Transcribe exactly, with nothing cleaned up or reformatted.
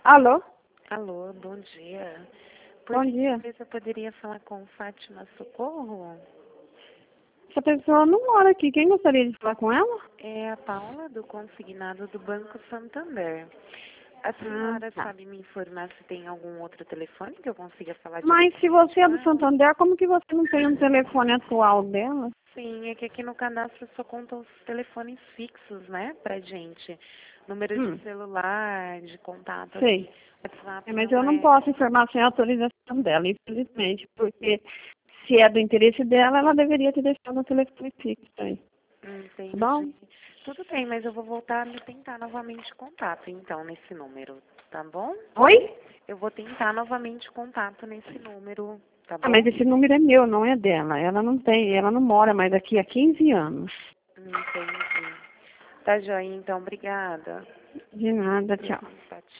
Alô? Alô, bom dia. Por Bom dia. gentileza, eu poderia falar com Fátima Socorro? Essa pessoa não mora aqui. Quem gostaria de falar com ela? É a Paula do consignado do Banco Santander. A senhora Ah, tá. sabe me informar se tem algum outro telefone que eu consiga falar Mas se diretamente você é com do ela? Santander, como que você não tem um telefone atual dela? Sim, é que aqui no cadastro só contam os telefones fixos, né, pra gente. Número de Hum, celular, de contato, assim. sei. É, WhatsApp mas não eu não é. posso informar sem autorização dela, infelizmente, porque se é do interesse dela, ela deveria ter deixado o telefone fixo aí. Tá bom? Entendi. Tudo bem, mas eu vou voltar a me tentar novamente contato, então, nesse número, tá bom? Oi? Eu vou tentar novamente contato nesse número, tá Ah, mas bom? esse número é meu, não é dela. Ela não tem, ela não mora mais aqui há quinze anos. Entendi. Tá joia, então, obrigada. De nada, tchau.